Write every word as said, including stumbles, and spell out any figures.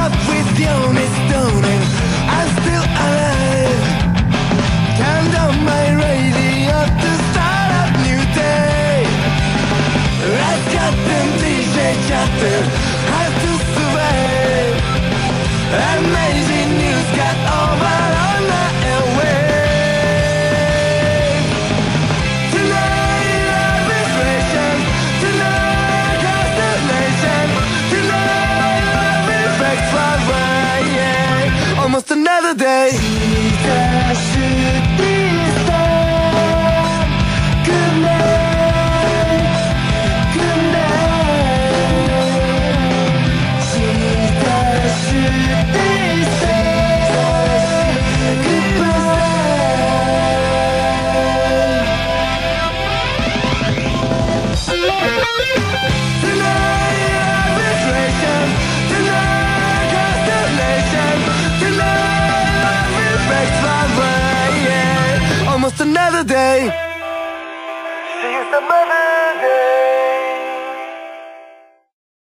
up with the only stone and I'm still alive. Turn down my radio to start a new day. Let's cut them D J chatter, how to survive. Amazing news got over on the airwaves. Tonight arbitration, tonight constellation, tonight love effects far away, yeah. Almost another day. Good night, good night. Almost another day. See you some other